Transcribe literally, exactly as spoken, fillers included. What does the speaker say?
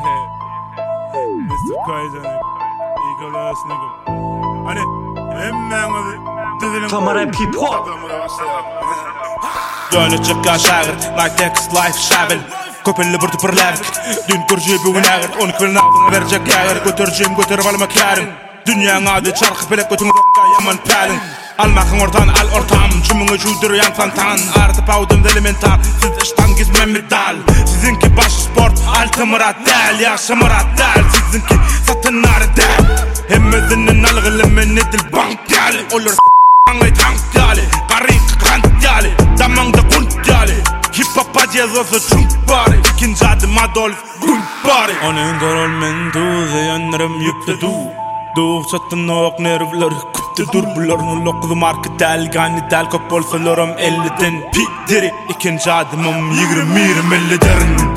mister Kaizen, Eagles nigga. Hani hemen dedi. Kamera hip hop. Dönecek aşağı, like text life şabil. Köpelli burdu pırlark, dün kurcubi unağır. On kılın ağzına verecek yağır. Götüreceğim götürüp almak yarın. Dünyanın adı çarkı pelek götün rokka yaman pelin. Almakın ortan al ortam, çümünü çüldür yan fantan. Artıp avdım delimentan, siz işten gizmem medal. Sizinki baş sport, altı mırat del, yaşı mırat del. Sizinki satın narı del. Hemmezinin algılımın edil bank deli. Olur s***ın tank deli, karik kant deli. Damanda kunt deli. Hip hop acezası çunk bari. İkinci adım Adolf Gunt bari. Onun karolmen tuğze yanlarım yüpte tuğ. Doğ satın ok nervler kuptu dur. Bularını loklu marka del. Gani del kop bolsalarım elliden pi deri. İkinci adımım yigrim mirim elli derin.